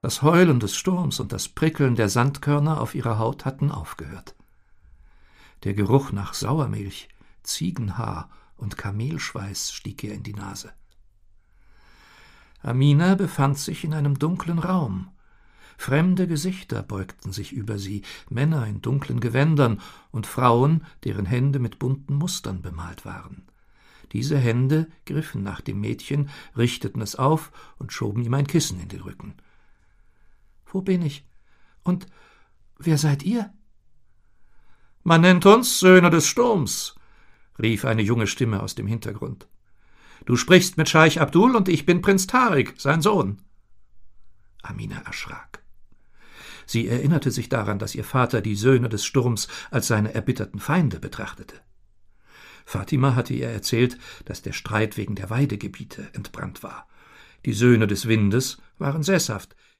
Das Heulen des Sturms und das Prickeln der Sandkörner auf ihrer Haut hatten aufgehört. Der Geruch nach Sauermilch, Ziegenhaar und Kamelschweiß stieg ihr in die Nase. Amina befand sich in einem dunklen Raum. Fremde Gesichter beugten sich über sie, Männer in dunklen Gewändern und Frauen, deren Hände mit bunten Mustern bemalt waren. Diese Hände griffen nach dem Mädchen, richteten es auf und schoben ihm ein Kissen in den Rücken. »Wo bin ich? Und wer seid ihr?« »Man nennt uns Söhne des Sturms«, rief eine junge Stimme aus dem Hintergrund. »Du sprichst mit Scheich Abdul und ich bin Prinz Tarik, sein Sohn.« Amina erschrak. Sie erinnerte sich daran, dass ihr Vater die Söhne des Sturms als seine erbitterten Feinde betrachtete. Fatima hatte ihr erzählt, dass der Streit wegen der Weidegebiete entbrannt war. Die Söhne des Windes waren sesshaft,